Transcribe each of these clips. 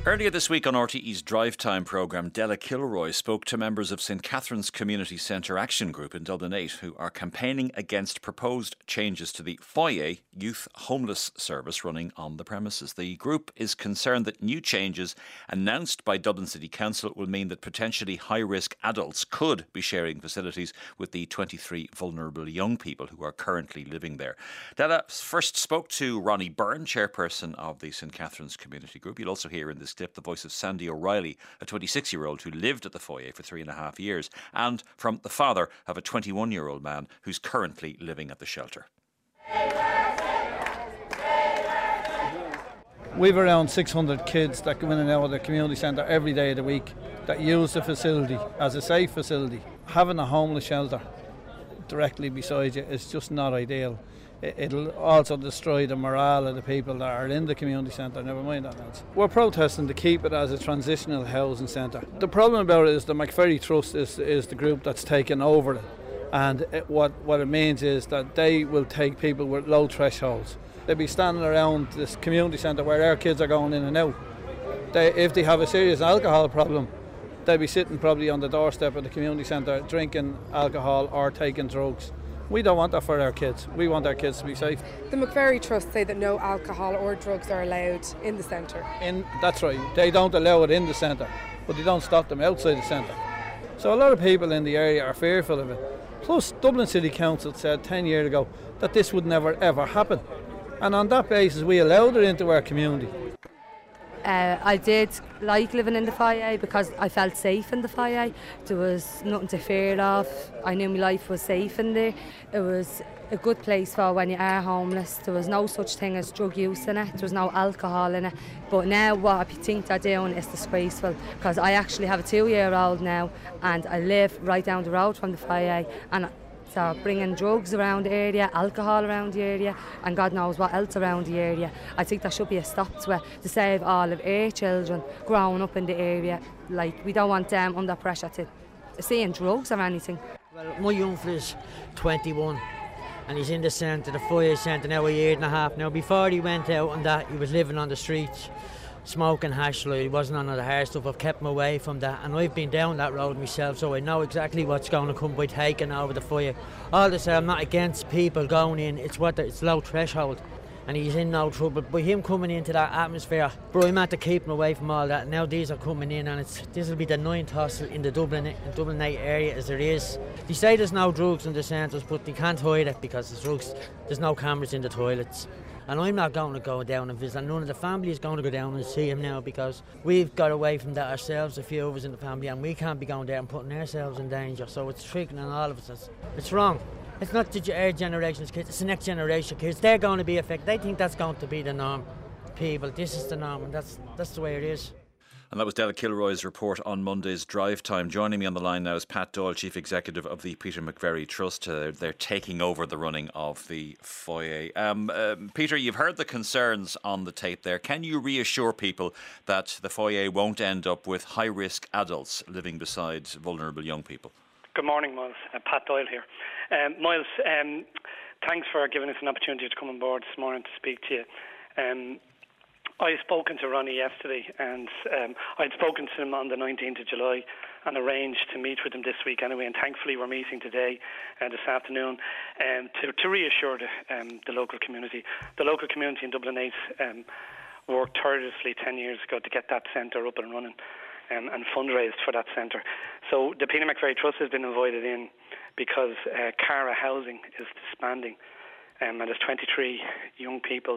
Earlier this week on RTE's Drive Time programme, Della Kilroy spoke to members of St Catherine's Community Centre Action Group in Dublin 8 who are campaigning against proposed changes to the Foyer youth homeless service running on the premises. The group is concerned that new changes announced by Dublin City Council will mean that potentially high-risk adults could be sharing facilities with the 23 vulnerable young people who are currently living there. Della first spoke to Ronnie Byrne, chairperson of the St Catherine's Community Group. You'll also hear in this clip the voice of Sandy O'Reilly, a 26-year-old who lived at the Foyer for 3.5 years, and from the father of a 21-year-old man who's currently living at the shelter. We've around 600 kids that come in and out of the community centre every day of the week that use the facility as a safe facility. Having a homeless shelter directly beside you is just not ideal. It'll also destroy the morale of the people that are in the community centre, never mind that else. We're protesting to keep it as a transitional housing centre. The problem about it is the McVerry Trust is the group that's taken over it, and what it means is that they will take people with low thresholds. They'll be standing around this community centre where our kids are going in and out. If they have a serious alcohol problem, they'll be sitting probably on the doorstep of the community centre drinking alcohol or taking drugs. We don't want that for our kids. We want our kids to be safe. The McVerry Trust say that no alcohol or drugs are allowed in the centre. That's right. They don't allow it in the centre, but they don't stop them outside the centre. So a lot of people in the area are fearful of it. Plus, Dublin City Council said 10 years ago that this would never ever happen. And on that basis, we allowed it into our community. I did like living in the Foyer because I felt safe in the Foyer. There was nothing to fear of. I knew my life was safe in there. It was a good place for when you are homeless. There was no such thing as drug use in it. There was no alcohol in it. But now what I think they're doing is disgraceful, because I actually have a 2-year-old now and I live right down the road from the Foyer, and so bringing drugs around the area, alcohol around the area, and God knows what else around the area. I think there should be a stop to it to save all of our children growing up in the area. Like, we don't want them under pressure to seeing drugs or anything. Well, my young fella's 21 and he's in the centre, the Foyer centre now a year and a half. Now, before he went out on that, he was living on the streets, smoking hash. He wasn't on the hard stuff. I've kept him away from that, and I've been down that road myself, so I know exactly what's going to come by taking over the Foyer. All this, I'm not against people going in. It's low threshold, and he's in no trouble. By him coming into that atmosphere, bro, I'm had to keep him away from all that. Now these are coming in, and this will be the 9th hostel in the Dublin 8 area as there is. They say there's no drugs in the centres, but they can't hide it because there's no cameras in the toilets. And I'm not going to go down and visit. None of the family is going to go down and see him now, because we've got away from that ourselves, a few of us in the family, and we can't be going there and putting ourselves in danger. So it's triggering on all of us. It's wrong. It's not our generation's kids, it's the next generation kids. They're going to be affected. They think that's going to be the norm. People, this is the norm, and that's the way it is. And that was Della Kilroy's report on Monday's Drive Time. Joining me on the line now is Pat Doyle, Chief Executive of the Peter McVerry Trust. They're taking over the running of the Foyer. Peter, you've heard the concerns on the tape there. Can you reassure people that the Foyer won't end up with high-risk adults living beside vulnerable young people? Good morning, Miles. Pat Doyle here. Miles, thanks for giving us an opportunity to come on board this morning to speak to you. I spoken to Ronnie yesterday, and I'd spoken to him on the 19th of July and arranged to meet with him this week anyway, and thankfully we're meeting today, this afternoon, to reassure the local community. The local community in Dublin 8 worked tirelessly 10 years ago to get that centre up and running and fundraised for that centre. So the Peter McVerry Trust has been invited in because Cara Housing is disbanding, and there's 23 young people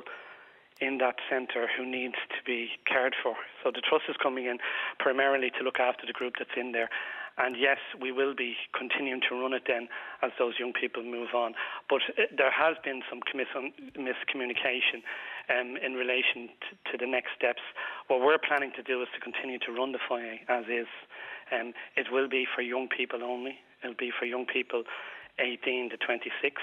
in that centre who needs to be cared for. So the Trust is coming in primarily to look after the group that's in there. And yes, we will be continuing to run it then as those young people move on. But there has been some miscommunication in relation to the next steps. What we're planning to do is to continue to run the Foyer as is. It will be for young people only. It'll be for young people 18 to 26.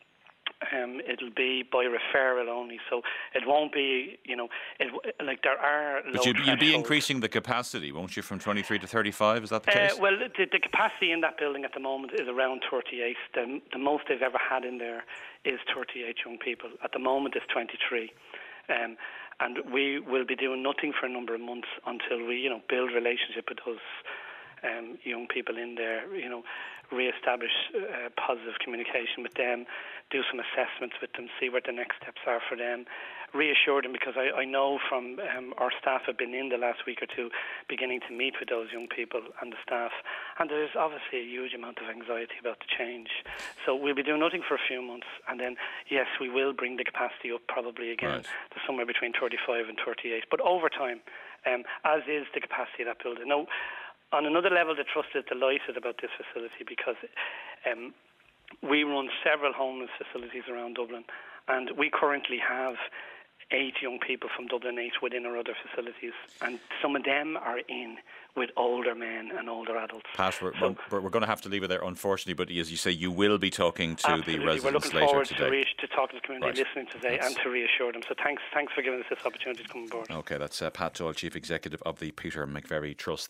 It'll be by referral only, so it won't be, there are low thresholds. But you'll be increasing the capacity, won't you, from 23 to 35? Is that the case? Well, the capacity in that building at the moment is around 38. The most they've ever had in there is 38 young people. At the moment, it's 23. And we will be doing nothing for a number of months until we, build relationship with those young people in there, re-establish positive communication with them, do some assessments with them, see what the next steps are for them, reassure them, because I know from our staff have been in the last week or two beginning to meet with those young people and the staff, and there's obviously a huge amount of anxiety about the change. So we'll be doing nothing for a few months, and then yes, we will bring the capacity up probably again to somewhere between 35 and 38, but over time, as is the capacity of that building. Now, on another level, the Trust is delighted about this facility because we run several homeless facilities around Dublin, and we currently have 8 young people from Dublin 8 within our other facilities, and some of them are in with older men and older adults. Pat, we're going to have to leave it there, unfortunately, but as you say, you will be talking to the residents we're looking later forward today. to talking to the community, listening today, and to reassure them. So thanks for giving us this opportunity to come on board. OK, that's Pat Doyle, Chief Executive of the Peter McVerry Trust.